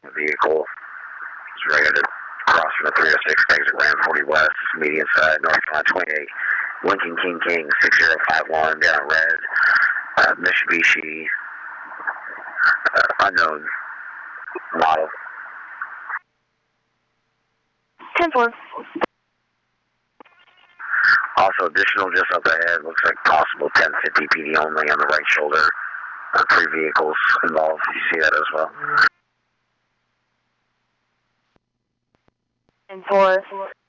Vehicle is ready to cross from the 306, exit Grand 40 West, median side, North Line 28. Lincoln King 6051 down red. Mitsubishi, unknown model. 10-4. Also additional just up ahead, looks like possible 1050 PD only on the right shoulder. 3 vehicles involved, you see that as well. 10-4.